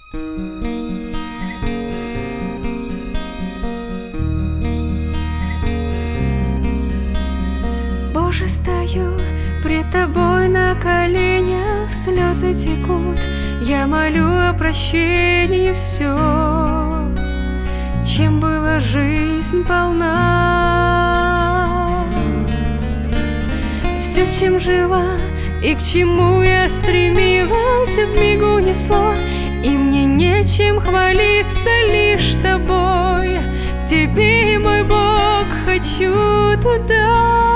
Боже, стою пред Тобой на коленях, слезы текут, я молю о прощении все, чем была жизнь полна. Все, чем жила и к чему я стремилась, вмигу несло, и мне нечем хвалиться, лишь Тобой. К Тебе, мой Бог, хочу туда,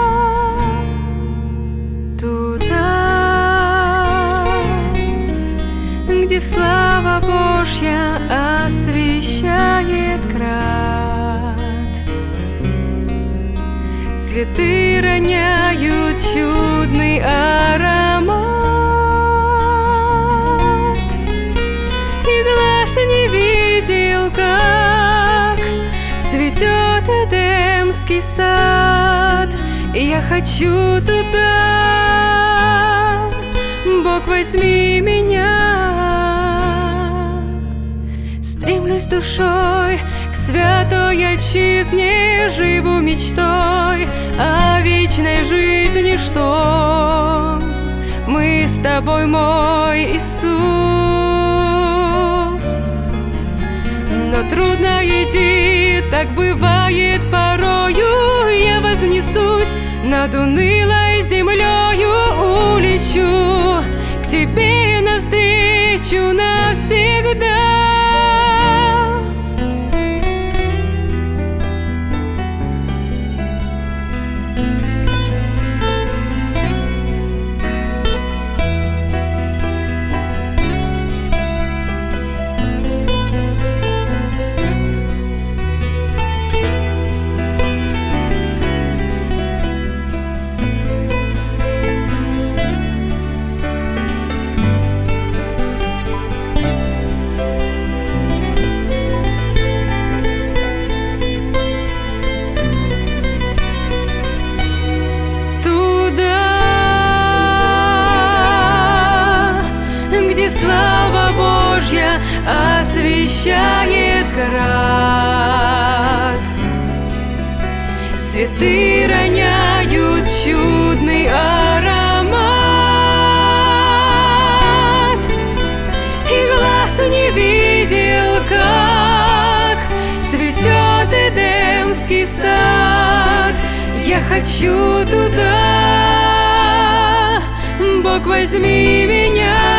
где слава Божья освещает град. Цветы роняют чудный аромат, и глаз не видел, как цветет Эдемский сад. И я хочу туда, Бог, возьми меня. Стремлюсь душой к святой отчизне, живу мечтой о вечной жизни, что мы с Тобой, мой Иисус. Но трудно идти, так бывает порою, я вознесусь над унылой землею, улечу к Тебе навстречу навсегда. Слава Божья освещает град. Цветы роняют чудный аромат, и глаз не видел, как цветет Эдемский сад. Я хочу туда, Бог, возьми меня.